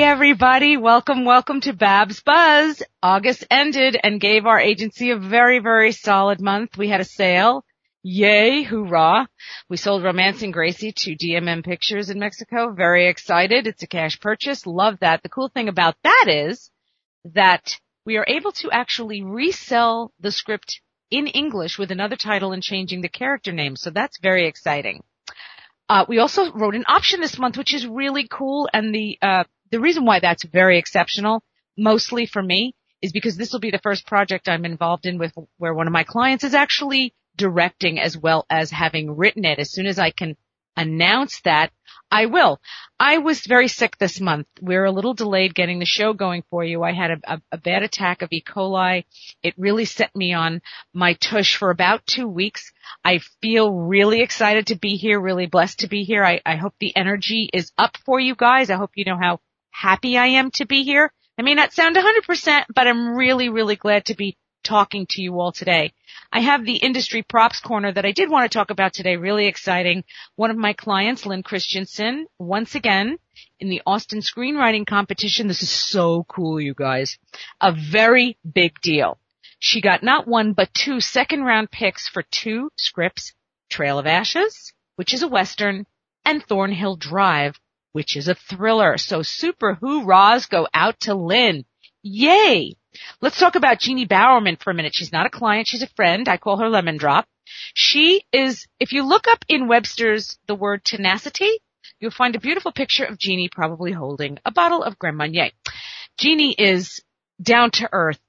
everybody. Welcome to Babs Buzz. August ended and gave our agency a very, very solid month. We had a sale. Yay, hoorah. We sold Romancing Gracie to DMM Pictures in Mexico. Very excited. It's a cash purchase. Love that. The cool thing about that is that we are able to actually resell the script in English with another title and changing the character name. So that's very exciting. We also wrote an option this month, which is really cool. And the reason why that's very exceptional, mostly for me, is because this will be the first project I'm involved in with where one of my clients is actually directing as well as having written it. As soon as I can announce that, I will. I was very sick this month. We're a little delayed getting the show going for you. I had a bad attack of E. coli. It really set me on my tush for about 2 weeks. I feel really excited to be here, really blessed to be here. I hope the energy is up for you guys. I hope you know how happy I am to be here. I may not sound 100%, but I'm really, really glad to be talking to you all today. I have the industry props corner that I did want to talk about today. Really exciting. One of my clients, Lynn Christensen, once again in the Austin screenwriting competition. This is so cool, you guys. A very big deal. She got not one, but 2 second-round picks for 2 scripts, Trail of Ashes, which is a Western, and Thornhill Drive, which is a thriller. So super hoorahs go out to Lynn. Yay! Let's talk about Jeannie Bowerman for a minute. She's not a client. She's a friend. I call her Lemon Drop. She is, if you look up in Webster's the word tenacity, you'll find a beautiful picture of Jeannie probably holding a bottle of Grand Marnier. Jeannie is down to earth,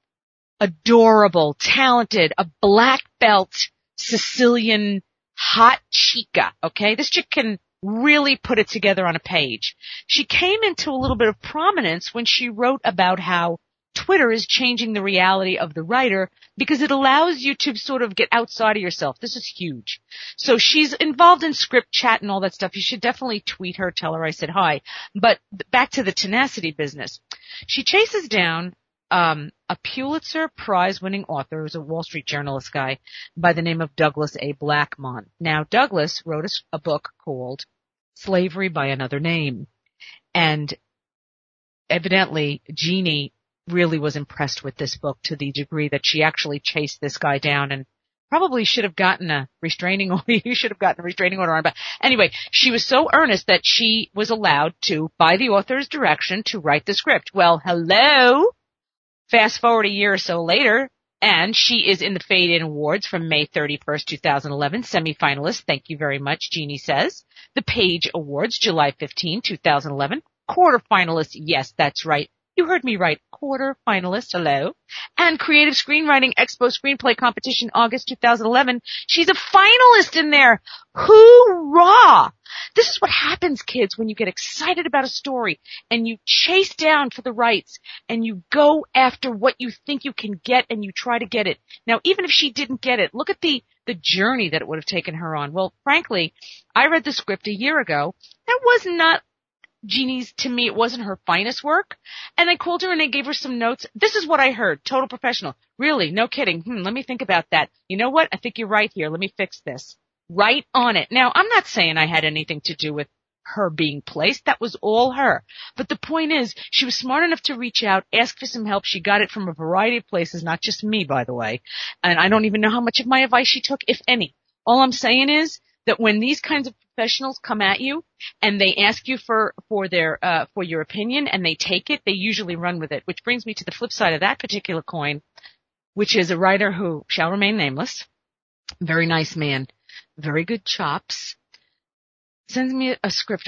adorable, talented, a black belt Sicilian hot chica. Okay. This chick can really put it together on a page. She came into a little bit of prominence when she wrote about how Twitter is changing the reality of the writer because it allows you to sort of get outside of yourself. This is huge. So she's involved in script chat and all that stuff. You should definitely tweet her, tell her I said hi. But back to the tenacity business. She chases down a Pulitzer Prize-winning author, who's a Wall Street journalist guy by the name of Douglas A. Blackmon. Now, Douglas wrote a book called Slavery by Another Name. And evidently, Jeannie really was impressed with this book to the degree that she actually chased this guy down and probably should have gotten a restraining order. You should have gotten a restraining order on. But anyway, she was so earnest that she was allowed to, by the author's direction, to write the script. Well, hello. Fast forward a year or so later, and she is in the Fade In Awards from May 31st, 2011, semifinalist. Thank you very much, Jeannie says. The Page Awards, July 15, 2011, quarterfinalist. Yes, that's right. You heard me right. Quarter finalist. Hello. And Creative Screenwriting Expo Screenplay Competition, August 2011. She's a finalist in there. Hoorah! This is what happens, kids, when you get excited about a story and you chase down for the rights and you go after what you think you can get and you try to get it. Now, even if she didn't get it, look at the journey that it would have taken her on. Well, frankly, I read the script a year ago. That was not Jeannie's, to me, it wasn't her finest work. And I called her and I gave her some notes. This is what I heard. Total professional. Really? No kidding. Let me think about that. You know what? I think you're right here. Let me fix this. Right on it. Now, I'm not saying I had anything to do with her being placed. That was all her. But the point is, she was smart enough to reach out, ask for some help. She got it from a variety of places, not just me, by the way. And I don't even know how much of my advice she took, if any. All I'm saying is that when these kinds of professionals come at you and they ask you for your opinion and they take it, they usually run with it, which brings me to the flip side of that particular coin, which is a writer who shall remain nameless. Very nice man. Very good chops. Sends me a script,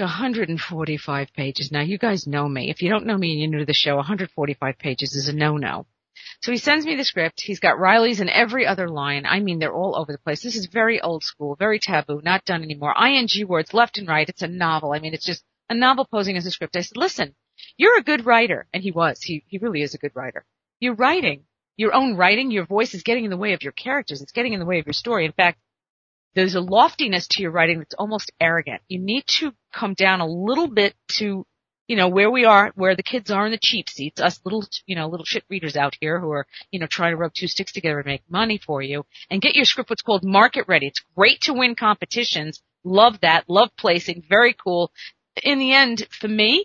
145 pages. Now, you guys know me. If you don't know me and you're new to the show, 145 pages is a no-no. So he sends me the script. He's got Riley's in every other line. I mean, they're all over the place. This is very old school, very taboo, not done anymore. ING words left and right. It's a novel. I mean, it's just a novel posing as a script. I said, listen, you're a good writer. And he was. He really is a good writer. You're writing. Your own writing, your voice is getting in the way of your characters. It's getting in the way of your story. In fact, there's a loftiness to your writing that's almost arrogant. You need to come down a little bit to, where we are, where the kids are in the cheap seats, us little shit readers out here who are, trying to rub 2 sticks together and make money for you, and get your script what's called market ready. It's great to win competitions. Love that. Love placing. Very cool. In the end, for me,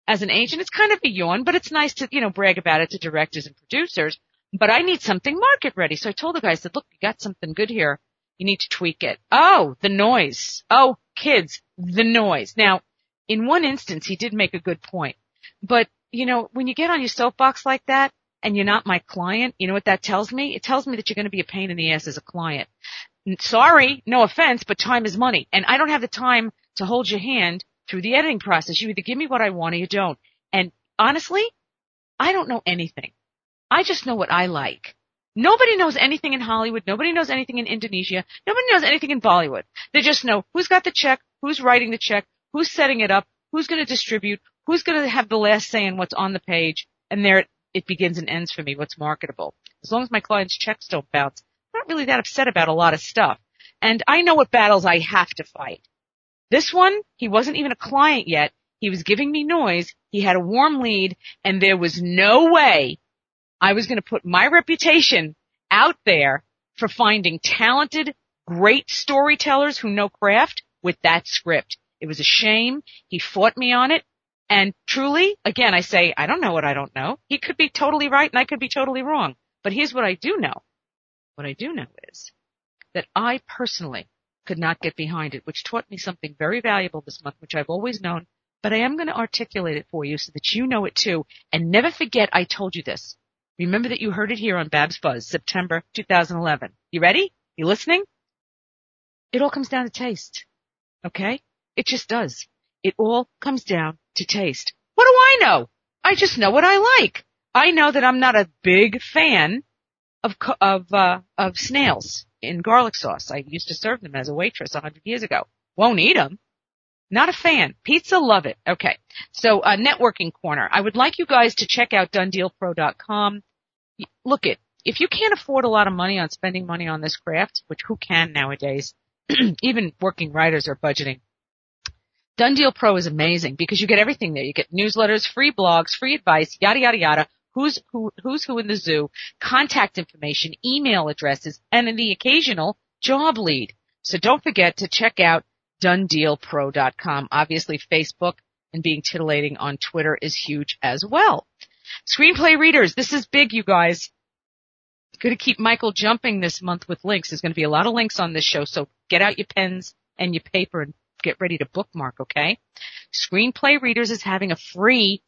as an agent, it's kind of a yawn, but it's nice to, brag about it to directors and producers. But I need something market ready. So I told the guy, I said, look, you got something good here. You need to tweak it. Oh, the noise. Oh, kids, the noise. Now, in one instance, he did make a good point. But, when you get on your soapbox like that and you're not my client, you know what that tells me? It tells me that you're going to be a pain in the ass as a client. Sorry, no offense, but time is money. And I don't have the time to hold your hand through the editing process. You either give me what I want or you don't. And honestly, I don't know anything. I just know what I like. Nobody knows anything in Hollywood. Nobody knows anything in Indonesia. Nobody knows anything in Bollywood. They just know who's got the check, who's writing the check, who's setting it up, who's going to distribute, who's going to have the last say in what's on the page. And there it begins and ends for me, what's marketable. As long as my clients' checks don't bounce, I'm not really that upset about a lot of stuff. And I know what battles I have to fight. This one, he wasn't even a client yet. He was giving me noise. He had a warm lead, and there was no way I was going to put my reputation out there for finding talented, great storytellers who know craft with that script. It was a shame. He fought me on it. And truly, again, I say, I don't know what I don't know. He could be totally right and I could be totally wrong. But here's what I do know. What I do know is that I personally could not get behind it, which taught me something very valuable this month, which I've always known, but I am going to articulate it for you so that you know it too. And never forget I told you this. Remember that you heard it here on Babs Buzz, September 2011. You ready? You listening? It all comes down to taste. Okay? It just does. It all comes down to taste. What do I know? I just know what I like. I know that I'm not a big fan of snails in garlic sauce. I used to serve them as a waitress 100 years ago. Won't eat them. Not a fan. Pizza, love it. Okay. So, networking corner. I would like you guys to check out DoneDealPro.com. Look if you can't afford a lot of money on spending money on this craft, which who can nowadays, even working writers are budgeting. Done Deal Pro is amazing because you get everything there. You get newsletters, free blogs, free advice, yada, yada, yada. Who's who in the zoo, contact information, email addresses, and the occasional job lead. So don't forget to check out DoneDealPro.com. Obviously, Facebook and being titillating on Twitter is huge as well. Screenplay readers, this is big, you guys. Going to keep Michael jumping this month with links. There's going to be a lot of links on this show, so get out your pens and your paper and get ready to bookmark, okay? Screenplay Readers is having a free,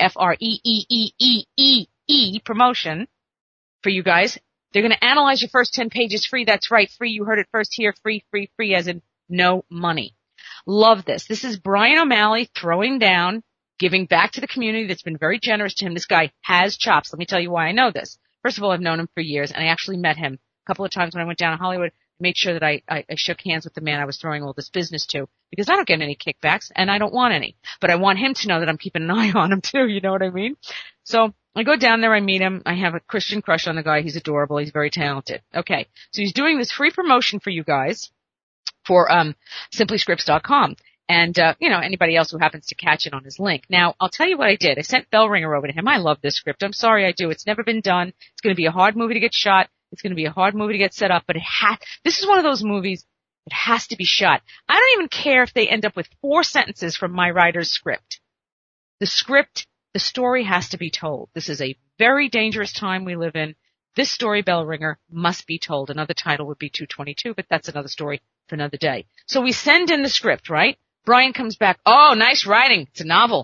F-R-E-E-E-E-E promotion for you guys. They're going to analyze your first 10 pages free. That's right, free. You heard it first here. Free, as in no money. Love this. This is Brian O'Malley throwing down, giving back to the community that's been very generous to him. This guy has chops. Let me tell you why I know this. First of all, I've known him for years, and I actually met him a couple of times when I went down to Hollywood. Made sure that I shook hands with the man I was throwing all this business to because I don't get any kickbacks and I don't want any. But I want him to know that I'm keeping an eye on him too, you know what I mean? So I go down there, I meet him. I have a Christian crush on the guy. He's adorable. He's very talented. Okay. So he's doing this free promotion for you guys for simplyscripts.com. And, anybody else who happens to catch it on his link. Now, I'll tell you what I did. I sent Bellringer over to him. I love this script. I'm sorry I do. It's never been done. It's going to be a hard movie to get shot. It's going to be a hard movie to get set up, but this is one of those movies that has to be shot. I don't even care if they end up with 4 sentences from my writer's script. The story has to be told. This is a very dangerous time we live in. This story, Bellringer, must be told. Another title would be 222, but that's another story for another day. So we send in the script, right? Brian comes back. Oh, nice writing. It's a novel.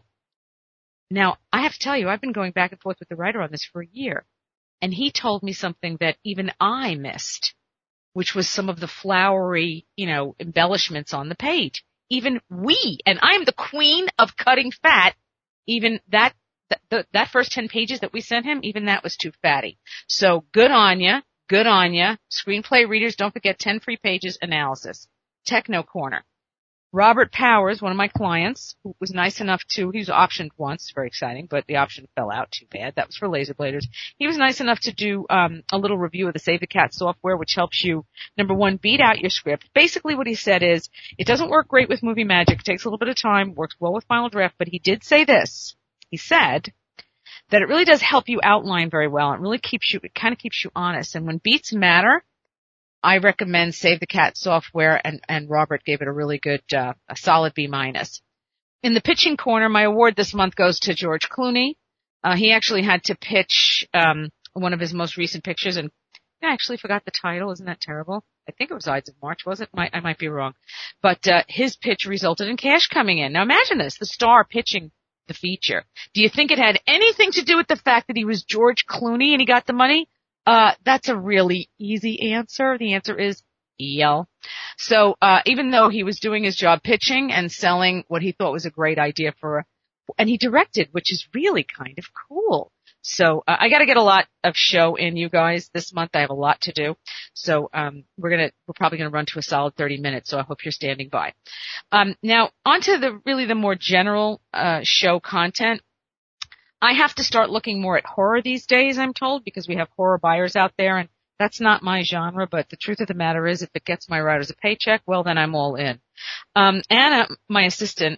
Now, I have to tell you, I've been going back and forth with the writer on this for a year. And he told me something that even I missed, which was some of the flowery, embellishments on the page. Even and I'm the queen of cutting fat, even that first 10 pages that we sent him, even that was too fatty. So good on ya. Screenplay readers, don't forget 10 free pages analysis. Techno Corner. Robert Powers, one of my clients, who was nice enough he was optioned once, very exciting, but the option fell out, too bad. That was for Laser Bladers. He was nice enough to do a little review of the Save the Cat software, which helps you, number one, beat out your script. Basically what he said is, it doesn't work great with Movie Magic. It takes a little bit of time, works well with Final Draft, but he did say this. He said that it really does help you outline very well. It really kind of keeps you honest. And when beats matter, I recommend Save the Cat software, and Robert gave it a really good, a solid B-. In the pitching corner, my award this month goes to George Clooney. He actually had to pitch one of his most recent pictures, and I actually forgot the title. Isn't that terrible? I think it was Ides of March, was it? I might be wrong. But his pitch resulted in cash coming in. Now imagine this, the star pitching the feature. Do you think it had anything to do with the fact that he was George Clooney and he got the money? That's a really easy answer. The answer is yeah. So even though he was doing his job pitching and selling what he thought was a great idea and he directed, which is really kind of cool. So I got to get a lot of show in, you guys, this month. I have a lot to do. So we're probably going to run to a solid 30 minutes. So I hope you're standing by. Now onto the more general show content. I have to start looking more at horror these days, I'm told, because we have horror buyers out there, and that's not my genre. But the truth of the matter is, if it gets my writers a paycheck, well, then I'm all in. Anna, my assistant,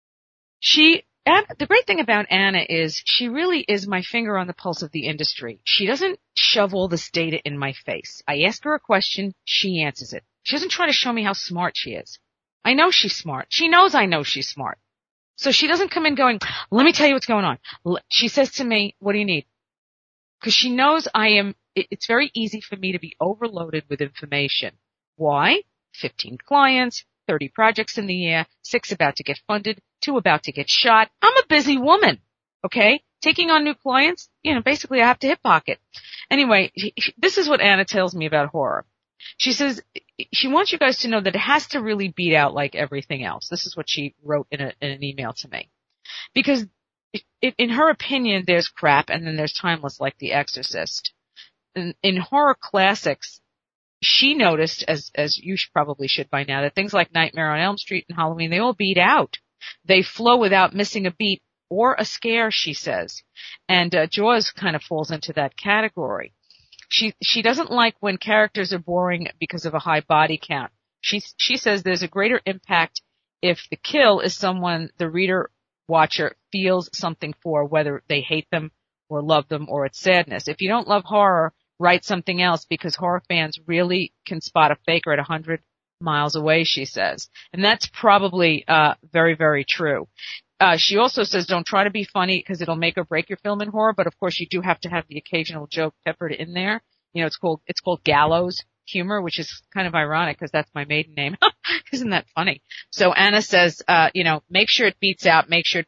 the great thing about Anna is she really is my finger on the pulse of the industry. She doesn't shove all this data in my face. I ask her a question, she answers it. She doesn't try to show me how smart she is. I know she's smart. She knows I know she's smart. So she doesn't come in going, let me tell you what's going on. She says to me, what do you need? Because she knows it's very easy for me to be overloaded with information. Why? 15 clients, 30 projects in the air, 6 about to get funded, 2 about to get shot. I'm a busy woman, okay? Taking on new clients, basically I have to hip pocket. Anyway, this is what Anna tells me about horror. She says she wants you guys to know that it has to really beat out like everything else. This is what she wrote in an email to me. Because in her opinion, there's crap and then there's timeless like The Exorcist. In horror classics, she noticed, as you probably should by now, that things like Nightmare on Elm Street and Halloween, they all beat out. They flow without missing a beat or a scare, she says. And Jaws kind of falls into that category. She doesn't like when characters are boring because of a high body count. She says there's a greater impact if the kill is someone the reader watcher feels something for, whether they hate them or love them or it's sadness. If you don't love horror, write something else, because horror fans really can spot a faker at 100 miles away, she says. And that's probably very, very true. She also says don't try to be funny because it'll make or break your film in horror, but of course you do have to have the occasional joke peppered in there. It's called gallows humor, which is kind of ironic because that's my maiden name. Isn't that funny? So Anna says, make sure it beats out,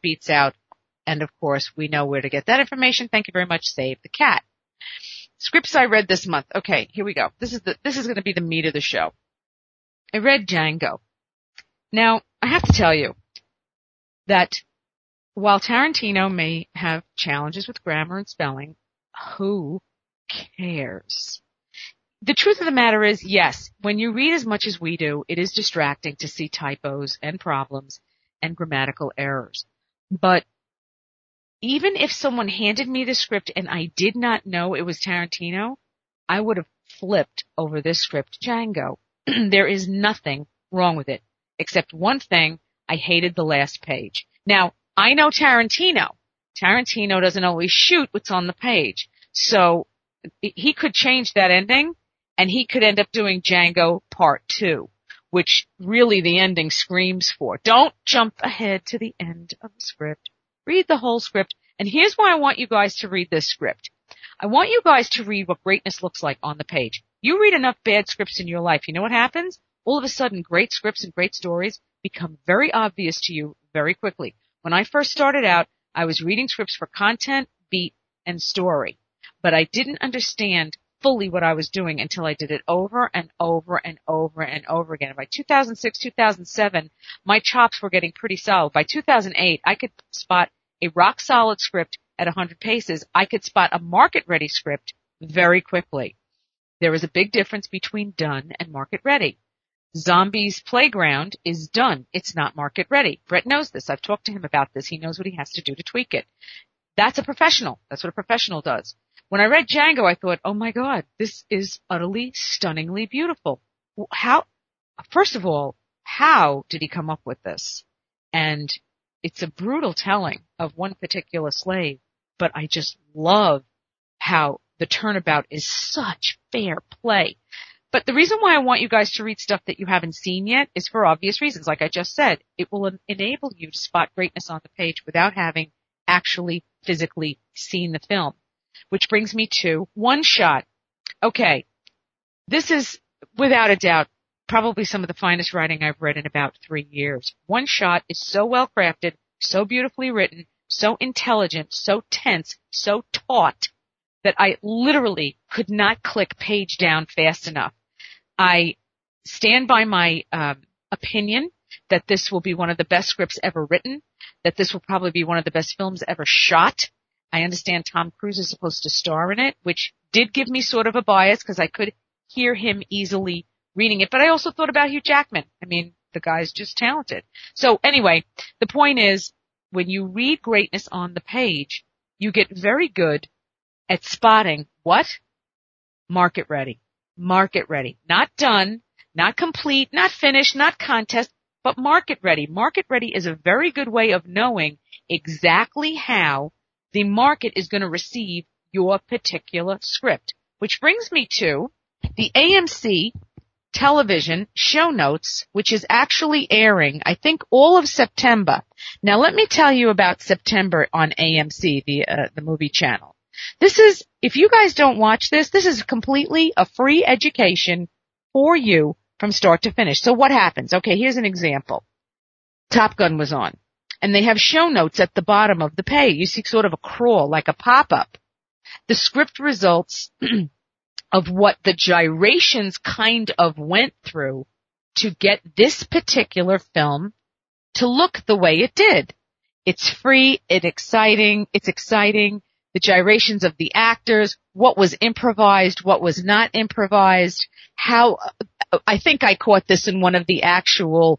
And of course we know where to get that information. Thank you very much. Save the cat. Scripts I read this month. Okay, here we go. This is going to be the meat of the show. I read Django. Now, I have to tell you that while Tarantino may have challenges with grammar and spelling, who cares? The truth of the matter is, yes, when you read as much as we do, it is distracting to see typos and problems and grammatical errors. But even if someone handed me the script and I did not know it was Tarantino, I would have flipped over this script, Django. There is nothing wrong with it, except one thing. I hated the last page. Now, I know Tarantino. Tarantino doesn't always shoot what's on the page. So he could change that ending, and he could end up doing Django Part 2, which really the ending screams for. Don't jump ahead to the end of the script. Read the whole script. And here's why I want you guys to read this script. I want you guys to read what greatness looks like on the page. You read enough bad scripts in your life, you know what happens? All of a sudden, great scripts and great stories become very obvious to you very quickly. When I first started out, I was reading scripts for content, beat, and story. But I didn't understand fully what I was doing until I did it over and over and over and over again. And by 2006, 2007, my chops were getting pretty solid. By 2008, I could spot a rock-solid script at 100 paces. I could spot a market-ready script very quickly. There is a big difference between done and market-ready. Zombies Playground is done. It's not market-ready. Brett knows this. I've talked to him about this. He knows what he has to do to tweak it. That's a professional. That's what a professional does. When I read Django, I thought, oh my God, this is utterly, stunningly beautiful. First of all, how did he come up with this? And it's a brutal telling of one particular slave, but I just love how the turnabout is such fair play. But the reason why I want you guys to read stuff that you haven't seen yet is for obvious reasons. Like I just said, it will enable you to spot greatness on the page without having actually physically seen the film. Which brings me to One Shot. Okay, this is without a doubt probably some of the finest writing I've read in about 3 years. One Shot is so well crafted, so beautifully written, so intelligent, so tense, so taut that I literally could not click page down fast enough. I stand by my opinion that this will be one of the best scripts ever written, that this will probably be one of the best films ever shot. I understand Tom Cruise is supposed to star in it, which did give me sort of a bias because I could hear him easily reading it. But I also thought about Hugh Jackman. I mean, the guy's just talented. So anyway, the point is, when you read greatness on the page, you get very good at spotting what? Market ready. Market ready. Not done, not complete, not finished, not contest, but market ready. Market ready is a very good way of knowing exactly how the market is going to receive your particular script. Which brings me to the AMC television show notes, which is actually airing, I think, all of September. Now, let me tell you about September on AMC, the movie channel. This is, if you guys don't watch this, this is completely a free education for you from start to finish. So what happens? Okay, here's an example. Top Gun was on, and they have show notes at the bottom of the page. You see sort of a crawl, like a pop-up. The script results of what the gyrations kind of went through to get this particular film to look the way it did. It's free, it's exciting, the gyrations of the actors, what was improvised, what was not improvised, how, I think I caught this in one of the actual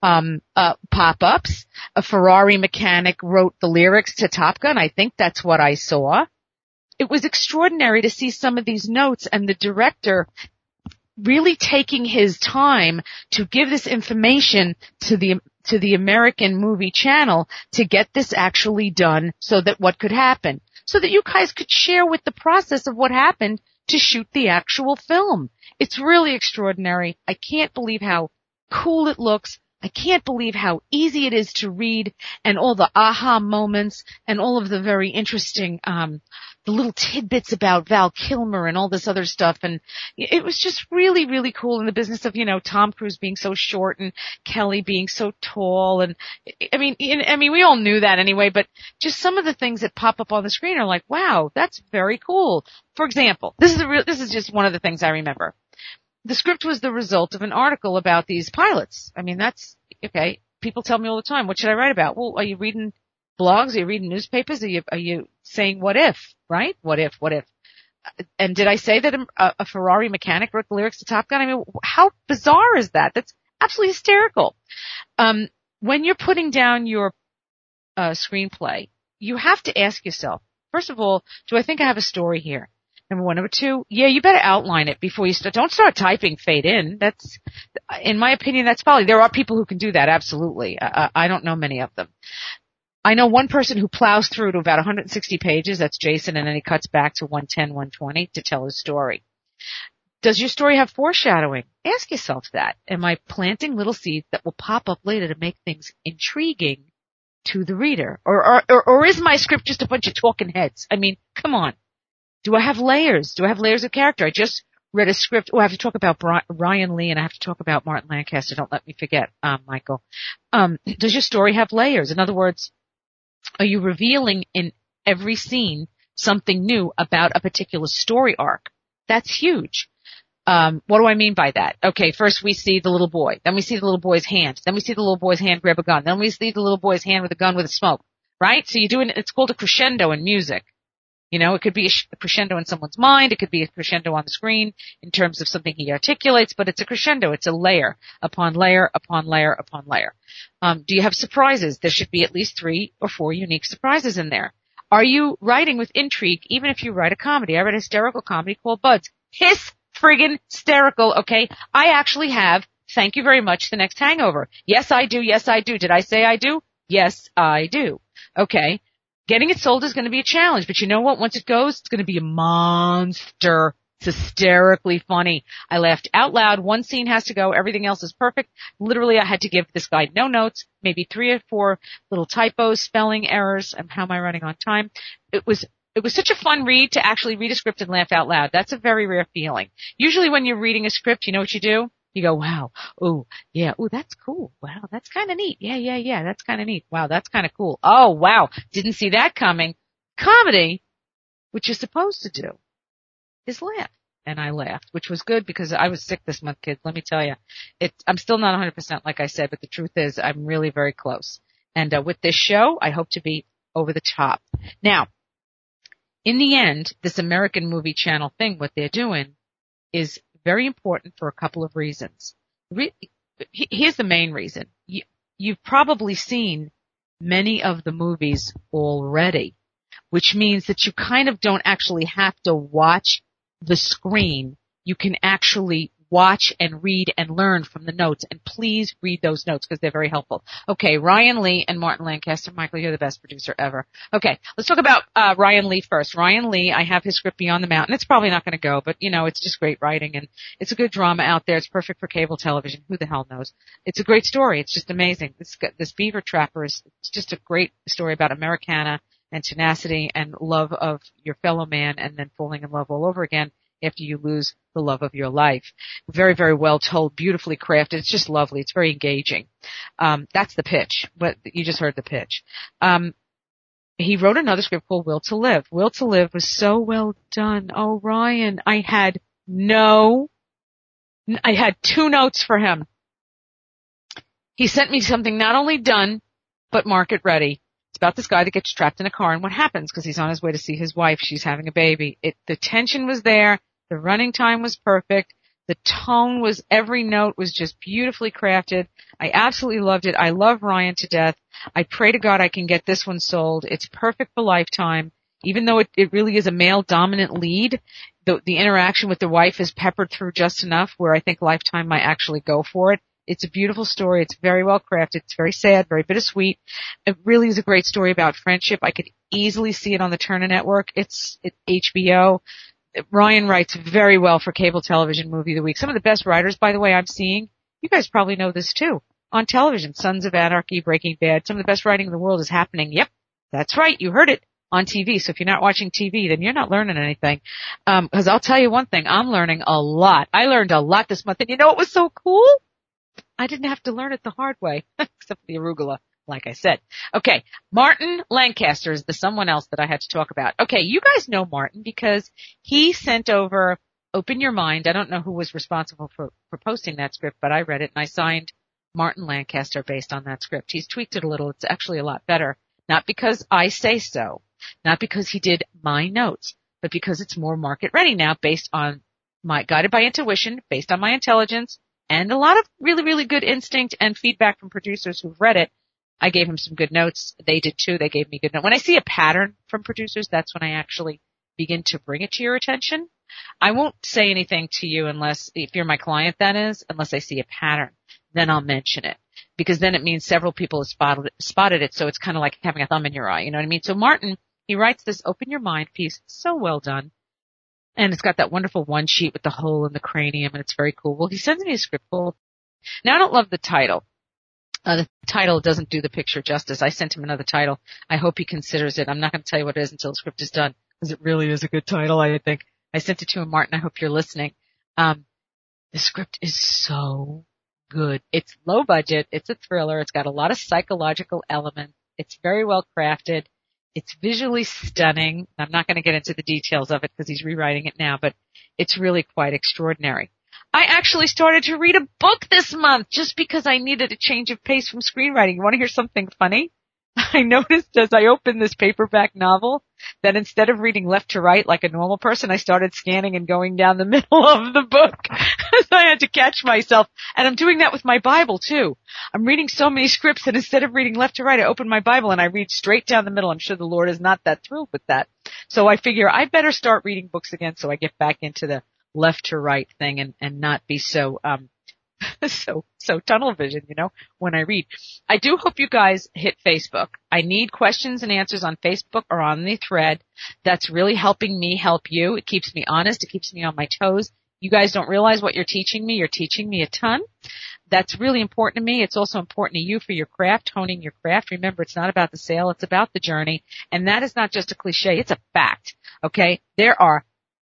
pop-ups. A Ferrari mechanic wrote the lyrics to Top Gun. I think that's what I saw. It was extraordinary to see some of these notes and the director really taking his time to give this information to the American movie channel to get this actually done so that what could happen, so that you guys could share with the process of what happened to shoot the actual film. It's really extraordinary. I can't believe how cool it looks. I can't believe how easy it is to read, and all the aha moments and all of the very interesting, the little tidbits about Val Kilmer and all this other stuff. And it was just really, really cool in the business of, Tom Cruise being so short and Kelly being so tall. And I mean, we all knew that anyway, but just some of the things that pop up on the screen are like, wow, that's very cool. For example, this is just one of the things I remember. The script was the result of an article about these pilots. I mean, that's, okay. People tell me all the time, what should I write about? Well, are you reading blogs? Are you reading newspapers? Are you saying what if, right? What if? And did I say that a Ferrari mechanic wrote the lyrics to Top Gun? I mean, how bizarre is that? That's absolutely hysterical. When you're putting down your screenplay, you have to ask yourself, first of all, do I think I have a story here? Number one. Number two, yeah, you better outline it before you start. Don't start typing fade in. That's, in my opinion, that's folly. There are people who can do that, absolutely. I don't know many of them. I know one person who plows through to about 160 pages. That's Jason, and then he cuts back to 110, 120 to tell his story. Does your story have foreshadowing? Ask yourself that. Am I planting little seeds that will pop up later to make things intriguing to the reader? Or is my script just a bunch of talking heads? I mean, come on. Do I have layers? Do I have layers of character? I just read a script. Oh, I have to talk about Ryan Lee, and I have to talk about Martin Lancaster. Don't let me forget, Michael. Does your story have layers? In other words, are you revealing in every scene something new about a particular story arc? That's huge. What do I mean by that? Okay, first we see the little boy. Then we see the little boy's hand. Then we see the little boy's hand grab a gun. Then we see the little boy's hand with a gun with a smoke. Right? So it's called a crescendo in music. It could be a crescendo in someone's mind. It could be a crescendo on the screen in terms of something he articulates, but it's a crescendo. It's a layer upon layer upon layer upon layer. Do you have surprises? There should be at least 3 or 4 unique surprises in there. Are you writing with intrigue, even if you write a comedy? I read a hysterical comedy called Buds. Friggin' hysterical, okay? I actually have, thank you very much, The Next Hangover. Yes, I do. Yes, I do. Did I say I do? Yes, I do. Okay. Getting it sold is going to be a challenge, but you know what? Once it goes, it's going to be a monster It's hysterically funny. I laughed out loud. One scene has to go. Everything else is perfect. Literally, I had to give this guy no notes, maybe 3 or 4 little typos, spelling errors. And how am I running on time? It was such a fun read to actually read a script and laugh out loud. That's a very rare feeling. Usually when you're reading a script, you know what you do? You go, wow, oh, yeah, oh, that's cool. Wow, that's kind of neat. Yeah, that's kind of neat. Wow, that's kind of cool. Oh, wow, didn't see that coming. Comedy, which you're supposed to do, is laugh. And I laughed, which was good because I was sick this month, kids. Let me tell you. I'm still not 100% like I said, but the truth is I'm really very close. And with this show, I hope to be over the top. Now, in the end, this American Movie Channel thing, what they're doing is very important for a couple of reasons. Here's the main reason. You've probably seen many of the movies already, which means that you kind of don't actually have to watch the screen. You can actually watch and read and learn from the notes. And please read those notes because they're very helpful. Okay, Ryan Lee and Martin Lancaster. Michael, you're the best producer ever. Okay, let's talk about Ryan Lee first. Ryan Lee, I have his script Beyond the Mountain. It's probably not going to go, but, you know, it's just great writing, and it's a good drama out there. It's perfect for cable television. Who the hell knows? It's a great story. It's just amazing. This beaver trapper it's just a great story about Americana and tenacity and love of your fellow man and then falling in love all over again after you lose the love of your life. Very, very well told, beautifully crafted. It's just lovely. It's very engaging. That's the pitch. But you just heard the pitch. He wrote another script called Will to Live. Will to Live was so well done. Oh, Ryan, I had 2 notes for him. He sent me something not only done, but market ready. It's about this guy that gets trapped in a car and what happens because he's on his way to see his wife. She's having a baby. The tension was there. The running time was perfect. The tone was, every note was just beautifully crafted. I absolutely loved it. I love Ryan to death. I pray to God I can get this one sold. It's perfect for Lifetime. Even though it really is a male dominant lead, the interaction with the wife is peppered through just enough where I think Lifetime might actually go for it. It's a beautiful story. It's very well crafted. It's very sad, very bittersweet. It really is a great story about friendship. I could easily see it on the Turner Network. It's HBO. Ryan writes very well for cable television movie of the week. Some of the best writers, by the way, I'm seeing, you guys probably know this too, on television. Sons of Anarchy, Breaking Bad. Some of the best writing in the world is happening. Yep, that's right. You heard it on TV. So if you're not watching TV, then you're not learning anything. Because I'll tell you one thing, I'm learning a lot. I learned a lot this month. And you know what was so cool? I didn't have to learn it the hard way, except for the arugula, like I said. Okay, Martin Lancaster is the someone else that I had to talk about. Okay, you guys know Martin because he sent over Open Your Mind. I don't know who was responsible for posting that script, but I read it and I signed Martin Lancaster based on that script. He's tweaked it a little. It's actually a lot better. Not because I say so, not because he did my notes, but because it's more market ready now based on guided by intuition, based on my intelligence, and a lot of really, really good instinct and feedback from producers who've read it. I gave him some good notes. They did too. They gave me good notes. When I see a pattern from producers, that's when I actually begin to bring it to your attention. I won't say anything to you unless, if you're my client, that is, unless I see a pattern. Then I'll mention it. Because then it means several people have spotted it, so it's kind of like having a thumb in your eye, you know what I mean? So Martin, he writes this Open Your Mind piece, so well done. And it's got that wonderful one sheet with the hole in the cranium, and it's very cool. Well, he sends me a script full. Now, I don't love the title. The title doesn't do the picture justice. I sent him another title. I hope he considers it. I'm not going to tell you what it is until the script is done, because it really is a good title, I think. I sent it to him, Martin. I hope you're listening. The script is so good. It's low budget. It's a thriller. It's got a lot of psychological elements. It's very well crafted. It's visually stunning. I'm not going to get into the details of it because he's rewriting it now, but it's really quite extraordinary. I actually started to read a book this month just because I needed a change of pace from screenwriting. You want to hear something funny? I noticed as I opened this paperback novel that instead of reading left to right like a normal person, I started scanning and going down the middle of the book. So I had to catch myself. And I'm doing that with my Bible too. I'm reading so many scripts that instead of reading left to right, I open my Bible and I read straight down the middle. I'm sure the Lord is not that thrilled with that. So I figure I better start reading books again so I get back into the left to right thing and not be so So tunnel vision, when I read. I do hope you guys hit Facebook. I need questions and answers on Facebook or on the thread. That's really helping me help you. It keeps me honest. It keeps me on my toes. You guys don't realize what you're teaching me. You're teaching me a ton. That's really important to me. It's also important to you for your craft, honing your craft. Remember, it's not about the sale. It's about the journey. And that is not just a cliche. It's a fact. Okay. There are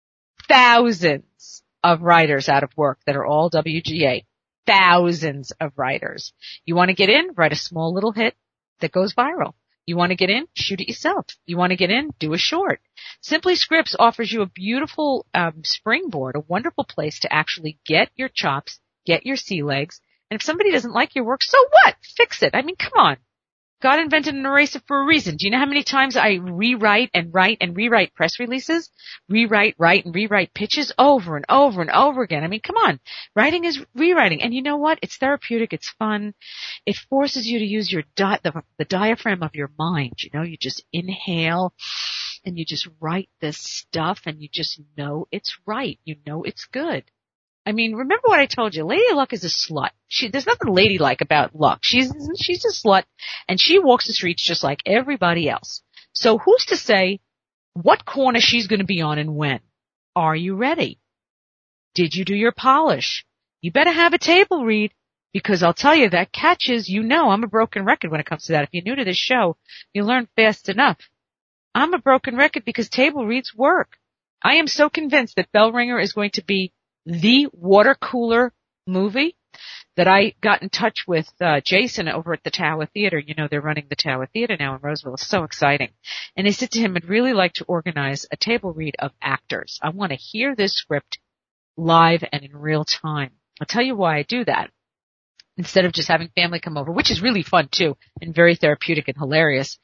thousands of writers out of work that are all WGA. Thousands of writers. You want to get in? Write a small little hit that goes viral. You want to get in? Shoot it yourself. You want to get in? Do a short. Simply Scripts offers you a beautiful springboard, a wonderful place to actually get your chops, get your sea legs. And if somebody doesn't like your work, so what? Fix it. I mean, come on. God invented an eraser for a reason. Do you know how many times I rewrite and write and rewrite press releases? Write and rewrite pitches over and over and over again. I mean, come on. Writing is rewriting. And you know what? It's therapeutic. It's fun. It forces you to use your the diaphragm of your mind. You just inhale and you just write this stuff and you just know it's right. You know it's good. I mean, remember what I told you. Lady Luck is a slut. There's nothing ladylike about Luck. She's a slut, and she walks the streets just like everybody else. So who's to say what corner she's going to be on and when? Are you ready? Did you do your polish? You better have a table read, because I'll tell you that catches, I'm a broken record when it comes to that. If you're new to this show, you learn fast enough. I'm a broken record because table reads work. I am so convinced that Bell Ringer is going to be the water cooler movie that I got in touch with Jason over at the Tower Theater. They're running the Tower Theater now in Roseville. It's so exciting. And I said to him, I'd really like to organize a table read of actors. I want to hear this script live and in real time. I'll tell you why I do that. Instead of just having family come over, which is really fun too, and very therapeutic and hilarious.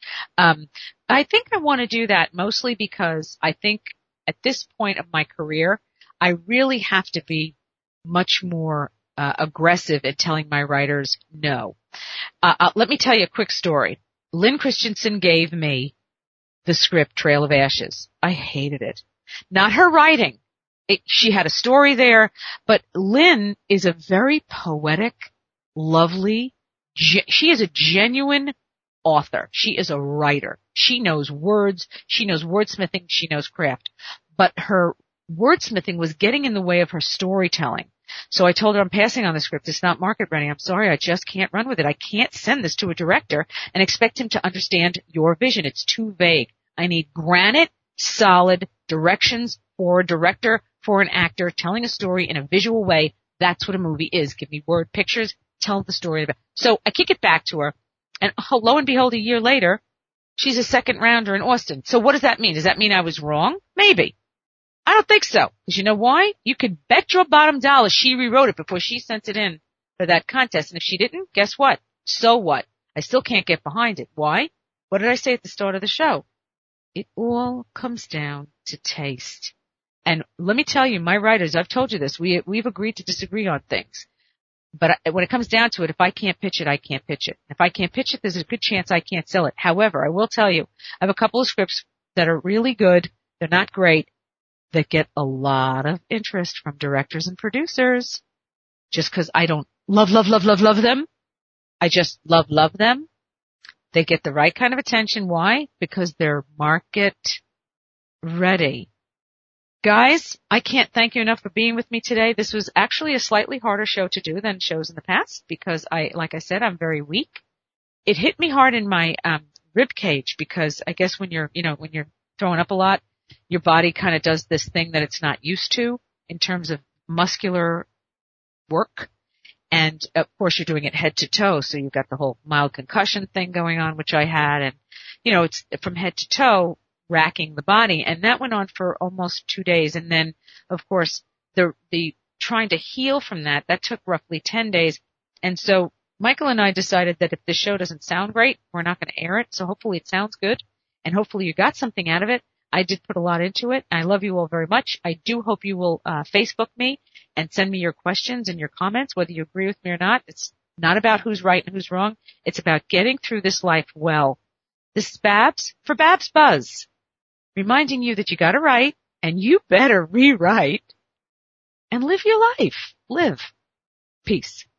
I think I want to do that mostly because I think at this point of my career, I really have to be much more aggressive at telling my writers no. Let me tell you a quick story. Lynn Christensen gave me the script Trail of Ashes. I hated it. Not her writing. She had a story there, but Lynn is a very poetic, lovely, she is a genuine author. She is a writer. She knows words. She knows wordsmithing. She knows craft. But her wordsmithing was getting in the way of her storytelling. So I told her, I'm passing on the script. It's not market ready. I'm sorry. I just can't run with it. I can't send this to a director and expect him to understand your vision. It's too vague. I need granite, solid directions for a director, for an actor, telling a story in a visual way. That's what a movie is. Give me word pictures, tell the story. So I kick it back to her, and lo and behold, a year later, she's a second rounder in Austin. So what does that mean? Does that mean I was wrong? Maybe. I don't think so. Because you know why? You could bet your bottom dollar she rewrote it before she sent it in for that contest. And if she didn't, guess what? So what? I still can't get behind it. Why? What did I say at the start of the show? It all comes down to taste. And let me tell you, my writers, I've told you this, we've agreed to disagree on things. But when it comes down to it, if I can't pitch it, I can't pitch it. If I can't pitch it, there's a good chance I can't sell it. However, I will tell you, I have a couple of scripts that are really good. They're not great. That get a lot of interest from directors and producers. Just because I don't love them. I just love them. They get the right kind of attention. Why? Because they're market ready. Guys, I can't thank you enough for being with me today. This was actually a slightly harder show to do than shows in the past because like I said, I'm very weak. It hit me hard in my rib cage because I guess when you're throwing up a lot, your body kind of does this thing that it's not used to in terms of muscular work. And of course you're doing it head to toe. So you've got the whole mild concussion thing going on, which I had. And, it's from head to toe racking the body. And that went on for almost 2 days. And then of course the trying to heal from that took roughly 10 days. And so Michael and I decided that if the show doesn't sound great, we're not going to air it. So hopefully it sounds good. And hopefully you got something out of it. I did put a lot into it. I love you all very much. I do hope you will Facebook me and send me your questions and your comments, whether you agree with me or not. It's not about who's right and who's wrong. It's about getting through this life well. This is Babs for Babs Buzz, reminding you that you got to write and you better rewrite and live your life. Live. Peace.